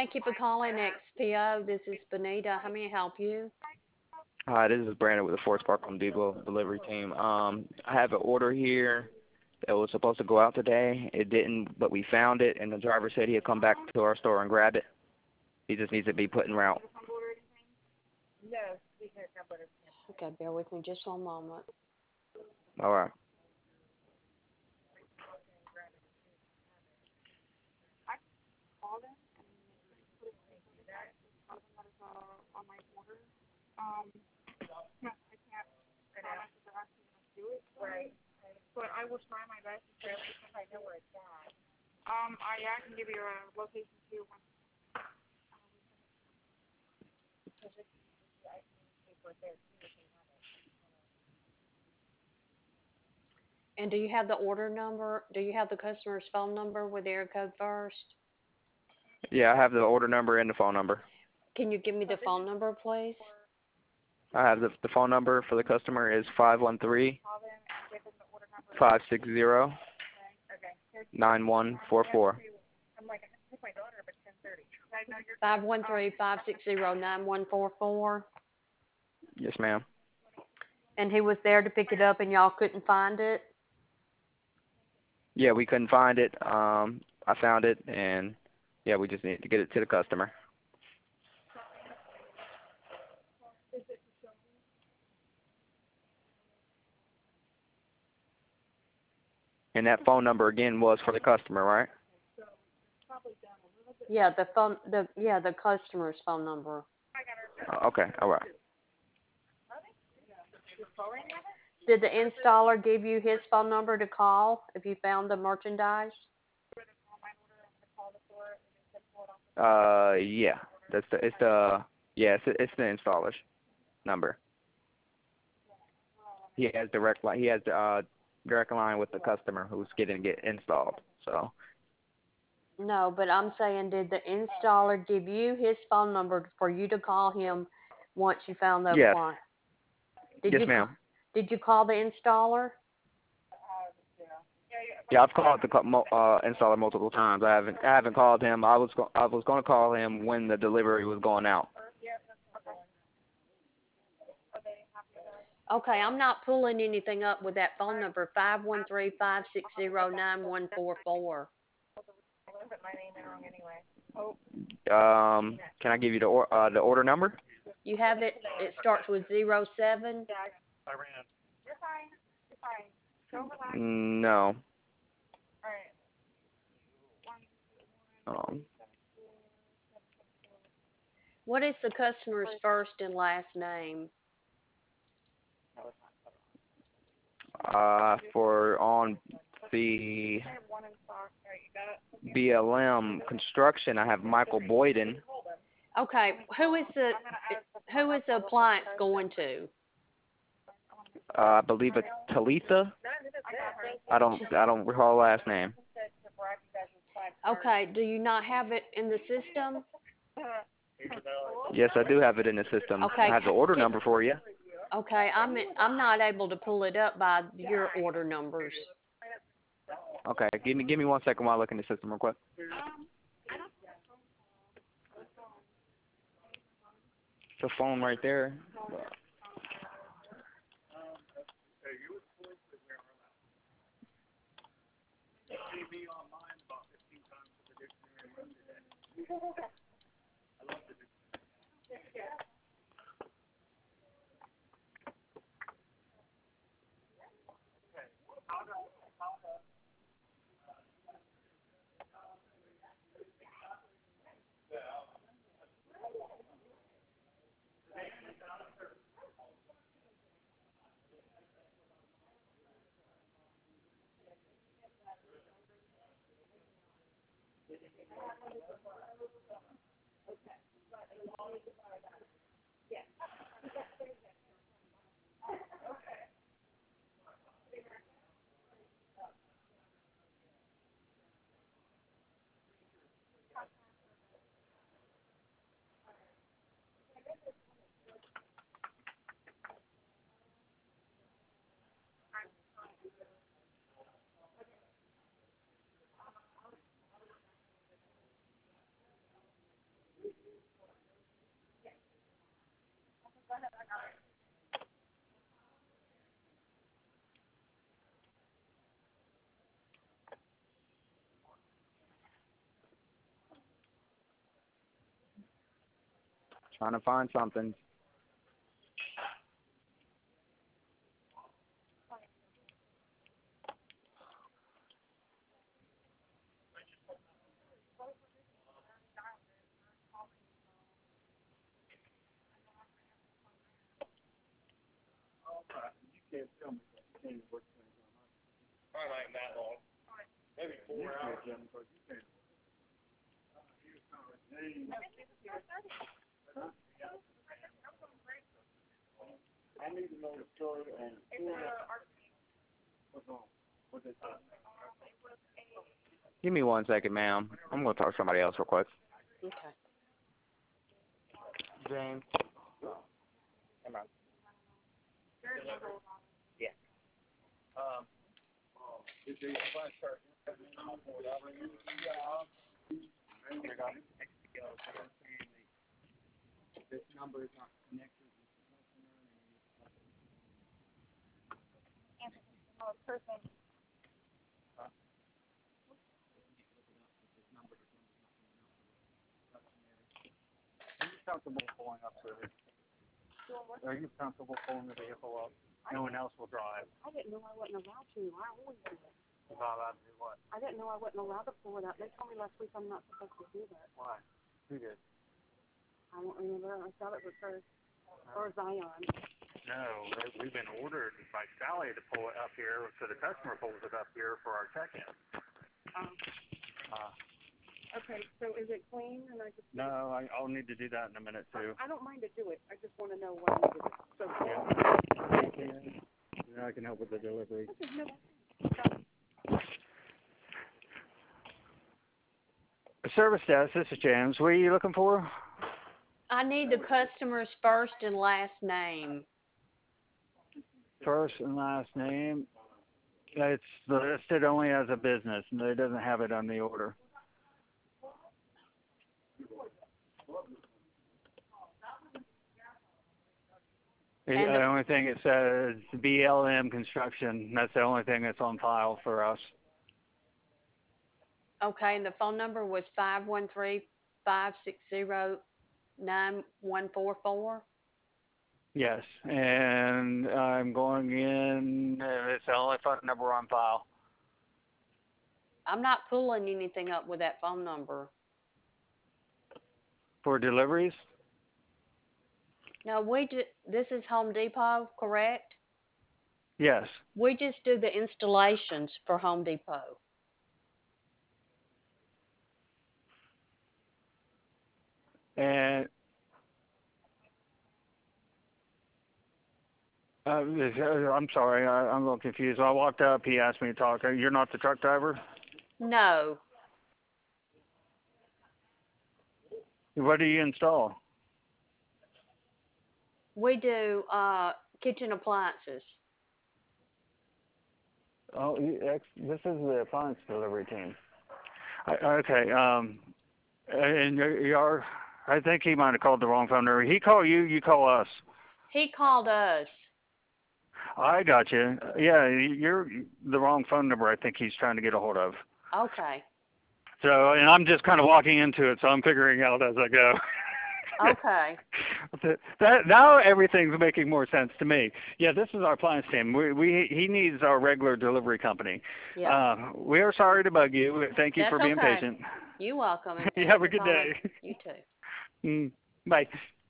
Thank you for calling XPO. This is Benita. How may I help you? Hi, this is Brandon with the Forest Park Home Depot delivery team. I have an order here that was supposed to go out today. It didn't, but we found it, and the driver said he'd come back to our store and grab it. He just needs to be put en route. Okay, bear with me just one moment. All right. And do you have the order number? Do you have the customer's phone number with area code first? Yeah, I have the order number and the phone number. Can you give me the phone number, please? I have the phone number for the customer is 513-560-9144. 513-560-9144. Yes, ma'am. And he was there to pick it up and y'all couldn't find it? Yeah, we couldn't find it. I found it, and yeah, we just need to get it to the customer. And that phone number again was for the customer, right? Yeah, the customer's phone number. Okay, all right. Did the installer give you his phone number to call if you found the merchandise? Yeah. It's the installer's number. He has direct line. He has direct line with the customer who's getting it installed. So. No, but I'm saying, did the installer give you his phone number for you to call him once you found the Yes. appliance? Yes, ma'am. Did you call the installer? Yeah, I've called the installer multiple times. I haven't called him. I was going to call him when the delivery was going out. Okay, I'm not pulling anything up with that phone number, 513-560-9144. Can I give you the order number? You have it. It starts with 07. No. What is the customer's first and last name? For on the BLM construction, I have Michael Boyden. Okay, who is the appliance going to? I believe it's Talitha. I don't recall the last name. Okay, do you not have it in the system? Yes, I do have it in the system. Okay. I have the order number for you. Okay, I'm not able to pull it up by your order numbers. Okay, give me 1 second while I look in the system real quick. The phone right there. Trying to find something. Give me 1 second, ma'am. I'm going to talk to somebody else real quick. Okay. James. Come on. Yeah. This number is not connected. Are you comfortable pulling up to it? Are you comfortable pulling the vehicle up? No one else will drive. I didn't know I wasn't allowed to. I always do it. You're not allowed to do what? I didn't know I wasn't allowed to pull it up. They told me last week I'm not supposed to do that. Why? Who did? I don't remember. I thought it was her or Zion. No, we've been ordered by Sally to pull it up here, so the customer pulls it up here for our check-in. Okay, so is it clean? And I just No, I'll need to do that in a minute, too. I don't mind to do it. I just want to know what I need to do. So Yeah, I can help with the delivery. okay, no, Service desk, this is James. What are you looking for? I need the customer's first and last name. First and last name. It's listed only as a business, and it doesn't have it on the order. The only thing it says BLM Construction. That's the only thing that's on file for us. Okay, and the phone number was 513-560-9144? Yes, and I'm going in. It's the only phone number on file. I'm not pulling anything up with that phone number. For deliveries? No, this is Home Depot, correct? Yes. We just do the installations for Home Depot. And I'm sorry, I'm a little confused. I walked up, he asked me to talk. You're not the truck driver? No. What do you install? We do kitchen appliances. Oh, this is the appliance delivery team. Okay, and you're, I think he might have called the wrong phone number. He called you, you call us. He called us. I got you. Yeah, you're the wrong phone number I think he's trying to get a hold of. Okay. So, and I'm just kind of walking into it, so I'm figuring out as I go. Okay. That now everything's making more sense to me. Yeah, this is our appliance team. He needs our regular delivery company. Yeah. We are sorry to bug you. Thank you for being patient. You're welcome. You have a good day. You too. Bye.